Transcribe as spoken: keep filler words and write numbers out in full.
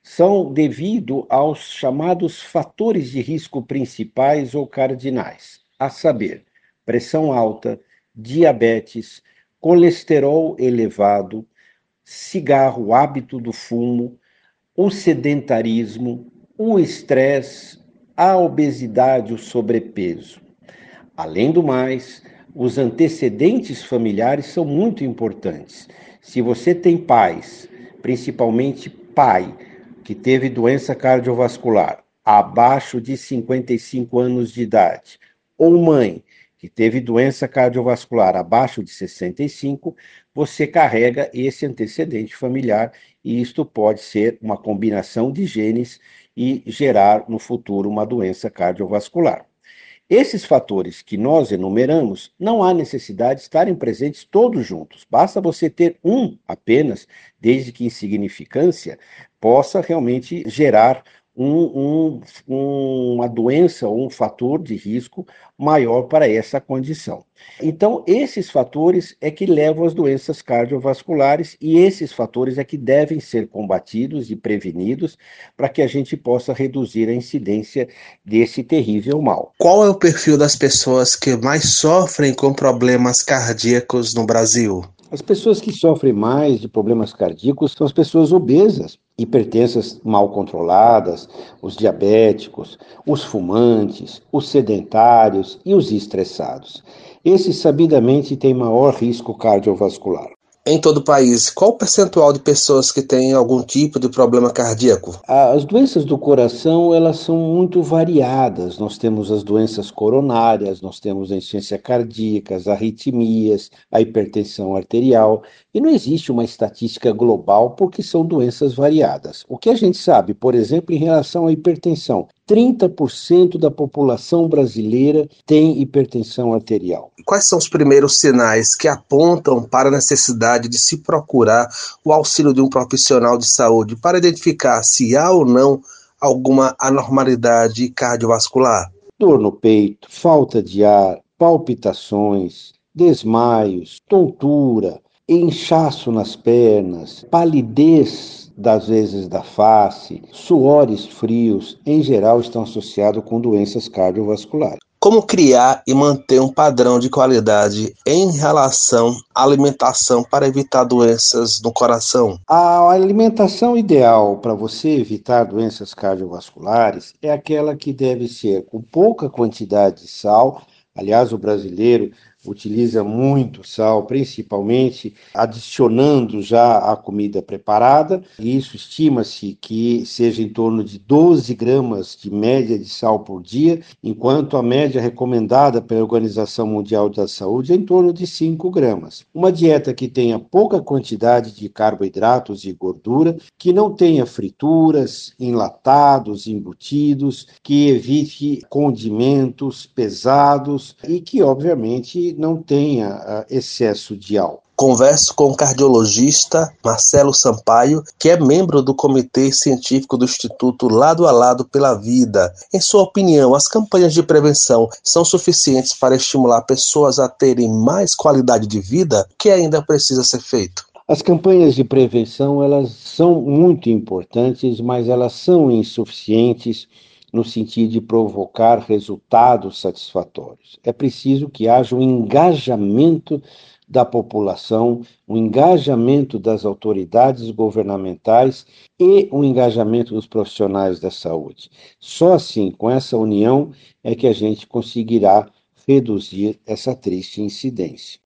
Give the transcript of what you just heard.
são devido aos chamados fatores de risco principais ou cardinais, a saber, pressão alta, diabetes, colesterol elevado, cigarro, hábito do fumo, o sedentarismo, o estresse, a obesidade, o sobrepeso. Além do mais, os antecedentes familiares são muito importantes. Se você tem pais, principalmente pai, que teve doença cardiovascular abaixo de cinquenta e cinco anos de idade, ou mãe, que teve doença cardiovascular abaixo de sessenta e cinco, você carrega esse antecedente familiar e isto pode ser uma combinação de genes e gerar no futuro uma doença cardiovascular. Esses fatores que nós enumeramos, não há necessidade de estarem presentes todos juntos. Basta você ter um apenas, desde que insignificância possa realmente gerar um, um, uma doença ou um fator de risco maior para essa condição. Então, esses fatores é que levam às doenças cardiovasculares e esses fatores é que devem ser combatidos e prevenidos para que a gente possa reduzir a incidência desse terrível mal. Qual é o perfil das pessoas que mais sofrem com problemas cardíacos no Brasil? As pessoas que sofrem mais de problemas cardíacos são as pessoas obesas, hipertensas mal controladas, os diabéticos, os fumantes, os sedentários e os estressados. Esses sabidamente têm maior risco cardiovascular. Em todo o país, qual o percentual de pessoas que têm algum tipo de problema cardíaco? As doenças do coração, elas são muito variadas. Nós temos as doenças coronárias, nós temos a insuficiência cardíaca, as arritmias, a hipertensão arterial, e não existe uma estatística global porque são doenças variadas. O que a gente sabe, por exemplo, em relação à hipertensão, trinta por cento da população brasileira tem hipertensão arterial. Quais são os primeiros sinais que apontam para a necessidade de se procurar o auxílio de um profissional de saúde para identificar se há ou não alguma anormalidade cardiovascular? Dor no peito, falta de ar, palpitações, desmaios, tontura, inchaço nas pernas, palidez das vezes da face, suores frios, em geral estão associados com doenças cardiovasculares. Como criar e manter um padrão de qualidade em relação à alimentação para evitar doenças no coração? A alimentação ideal para você evitar doenças cardiovasculares é aquela que deve ser com pouca quantidade de sal. Aliás, o brasileiro utiliza muito sal, principalmente adicionando já a comida preparada. E isso estima-se que seja em torno de doze gramas de média de sal por dia, enquanto a média recomendada pela Organização Mundial da Saúde é em torno de cinco gramas. Uma dieta que tenha pouca quantidade de carboidratos e gordura, que não tenha frituras, enlatados, embutidos, que evite condimentos pesados e que, obviamente, não tenha excesso de álcool. Converso com o cardiologista Marcelo Sampaio, que é membro do Comitê Científico do Instituto Lado a Lado pela Vida. Em sua opinião, as campanhas de prevenção são suficientes para estimular pessoas a terem mais qualidade de vida? O que ainda precisa ser feito? As campanhas de prevenção, elas são muito importantes, mas elas são insuficientes no sentido de provocar resultados satisfatórios. É preciso que haja um engajamento da população, um engajamento das autoridades governamentais e um engajamento dos profissionais da saúde. Só assim, com essa união, é que a gente conseguirá reduzir essa triste incidência.